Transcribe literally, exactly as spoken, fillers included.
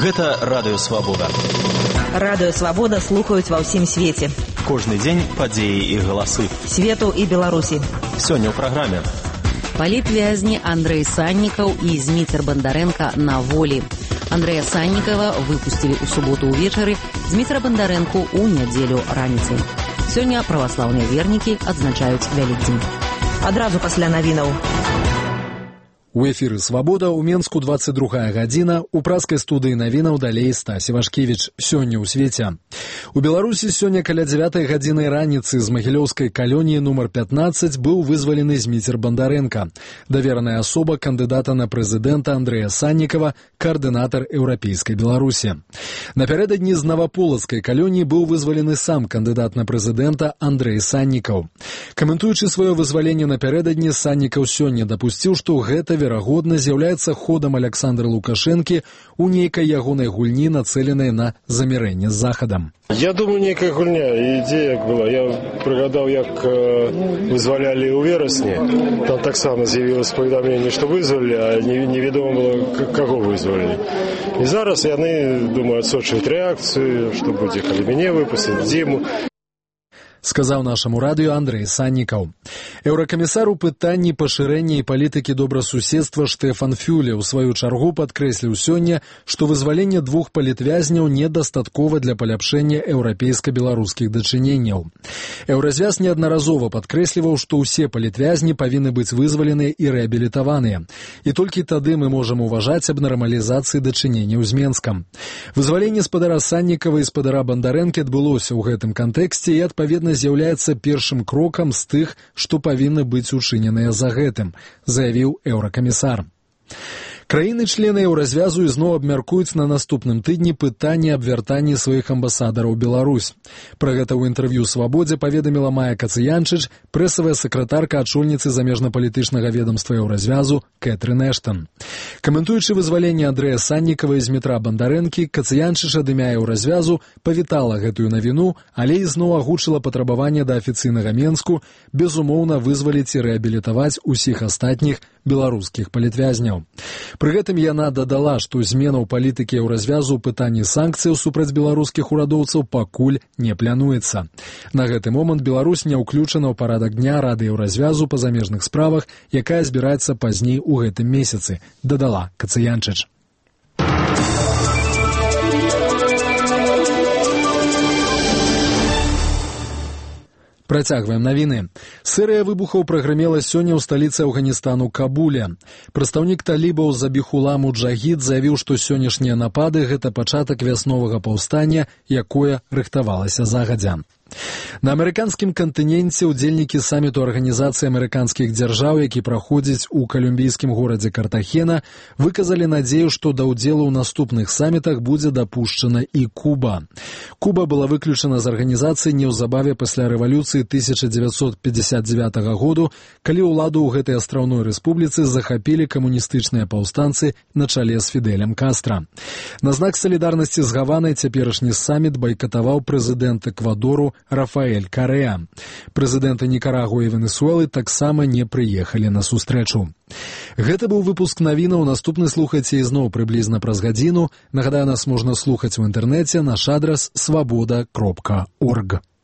Гэта Радыё Свабода. Радыё Свабода слухаюць ва ўсім свеце. Кожны дзень падзеі і галасы. Свету і Беларусі. Сёння ў праграме. Палітвязні Андрэй Саннікаў і Зміцер Бандарэнка на волі. Андрэя Саннікава выпусцілі ў суботу ўвечары, Зміцера Бандарэнку ў нядзелю раніцай. Сёння праваслаўныя вернікі адзначаюць Вялікдзень. Адразу пасля навінаў. У эфіры «Свабода» у Менску двадцать другая гадзіна, у праскай студыі навінаў далей Стась Івашкевіч. Сёння ў свеце. У Беларусі сёння каля дзевятай гадзіны раніцы з магілёўскай калоніі нумар пятнаццаць быў вызвалены Зміцер Бандарэнка, давераная асоба кандыдата на прэзідэнта Андрэя Саннікава, каардынатар еўрапейскай Беларусі. Напярэдадні з наваполацкай калоніі быў вызвалены сам кандыдат на прэзідэнта Андрэй Саннікаў. Каментуючы сваё вызваленне напярэдадні, Саннікаў сёння дапусціў, што гэта верагодна з'яўляецца ходам Аляксандра Лукашэнкі у нейкай ягонай гульні, нацэленай на замірэнне з Захадам. Я думаю, нейкая гульня, ідзея была. Я прыгадаў, як э, вызвалялі ў верасні. Там таксама з'явілася паведамленне, што вызвалі, а невядома было, каго вызвалі. І зараз яны, думаю, адсочваюць рэакцыю, што будзе, калі мяне выпусцяць, дзіму. Сказаў нашаму радыё Андрэй Саннікаў. Еўракамісар у пытанні пашырэння і палітыкі добрасуседства Штэфан Фюле ў сваю чаргу падкрэсліў сёння, што вызваленне двух палітвязняў недастаткова для паляпшэння еўрапейска-беларускіх дачыненняў. Еўразвяз неаднаразова падкрэсліваў, што ўсе палітвязні павінны быць вызваленыя і рэабілітаваныя. І толькі тады мы можам уважаць аб нармалізацыі дачыненняў з Менскам. Вызваленне спадара Саннікава і спадара Бандарэнкі адбылося ў гэтым кантэксце і, адпаведна, з'яўляецца першым крокам з тых, што павінны быць учыненыя за гэтым, заявіў еўракамісар. Краіны-члены еўразвязу ізноў абмяркуюць на наступным тыдні пытанне аб вяртанні сваіх амбасадараў у Беларусь. Пра гэта ў інтэрв'ю «Свабодзе» паведаміла Майя Кацыянчыч, прэсавая сакратарка адчульніцы замежнапалітычнага ведамства еўразвязу Кэтрын Эштан. Каментуючы вызваленне Андрэя Саннікава і Змітра Бандарэнкі, Кацыянчыч ад імя еўразвязу павітала гэтую навіну, але ізноў агучыла патрабаванне да афіцыйнага Менску безумоўна вызваліць і рэабілітаваць усіх астатніх беларускіх палітвязняў. Пры гэтым яна дадала, што змена ў палітыкі еўразвязу ў пытанні санкцыяў супраць беларускіх урадоўцаў пакуль не плануецца. На гэты момант Беларусь не ўключана ў парадак дня Рады еўразвязу па замежных справах, якая збіраецца пазней у гэтым месяцы, дадала Кацыянчыч. Працягваем навіны. Серыя выбухаў прагрымела сёння ў сталіцы Афганістану Кабуле. Прадстаўнік талібаў Забіхула Муджахід заявіў, што сённяшнія напады – гэта пачатак вясновага паўстання, якое рыхтавалася загадзя. На амерыканскім кантыненце ўдзельнікі саміту Арганізацыі амерыканскіх дзяржаў, які праходзіць у калумбійскім горадзе Картахена, выказалі надзею, што да ўдзелу ў наступных самітах будзе дапушчана і Куба. Куба была выключана з арганізацыі неўзабаве пасля рэвалюцыі тысяча дзевяцьсот пятьдесят девятага году, калі ўладу ў гэтай астраўной рэспубліцы захапілі камуністычныя паўстанцы на чале з Фідэлем Кастра. На знак салідарнасці з Гаванай цяперашні саміт байкатаваў прэзідэнт Эквадору Рафаэль Карэа. Прэзідэнты Нікарагуа і Венесуэлы таксама не прыехалі на сустрэчу. Гэта быў выпуск навінаў, наступны слухайце ізноў прыблізна праз гадзіну. Нагадаю, нас можна слухаць у інтэрнэце, наш адрас свабода кропка орг.